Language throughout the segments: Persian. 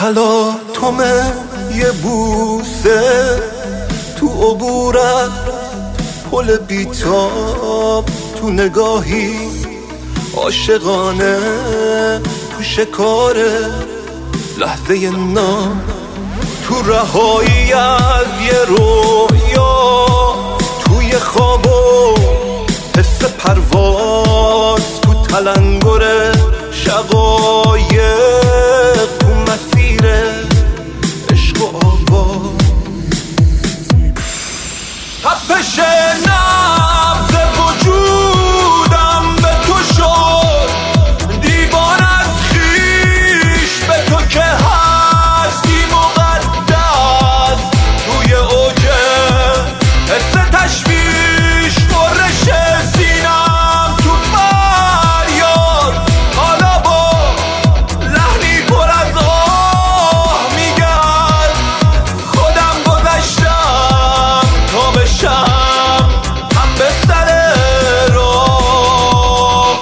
تلاطم یه بوسه تو عبورت، پل بیتاب تو نگاهی عاشقانه، تو شکار لحظه نام، تو رهایی از یه رویا، توی خواب و حس پرواز، تو تلنگر شقایق، تو مسیر عشق و آواز. تپش نبض وجودم به تو شد، دیوانه از خویش به تو که هستی مقدس، توی اوج حس تشویش غرش سینم، تو فریاد حالا با لحنی پر از آه میگن خودم گذشتم تا بشم هم به سر راه.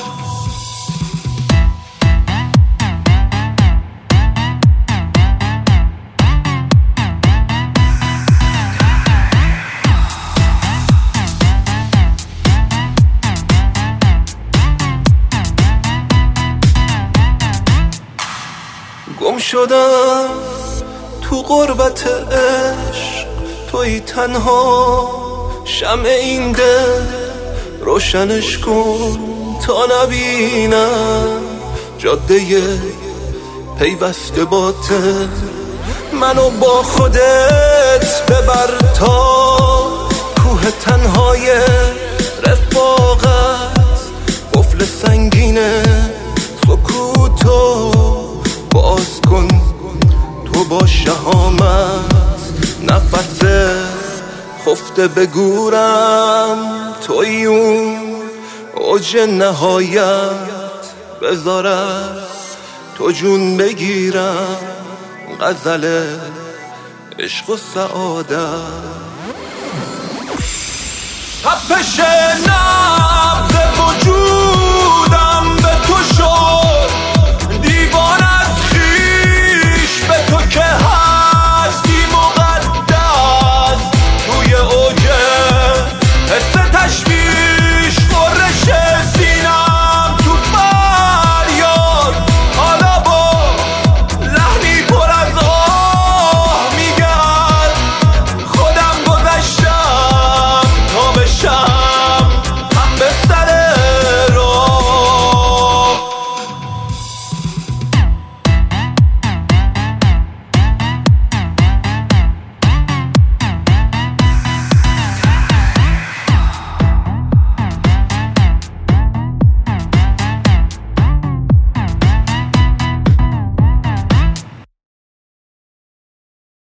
گم شدم تو غربت عشق، توی تنها شمع این دل، روشنش کن تا نبینم جاده پیوسته باطل. منو با خودت ببر تا کوه تنهای رفاقت، قفل سنگین سکوتو باز کن تو با شهامت، نفس خفته بگورم توی اون اوج نهایت، بذارم تو جون بگیرم غزل عشق و سعادت. تپش نبض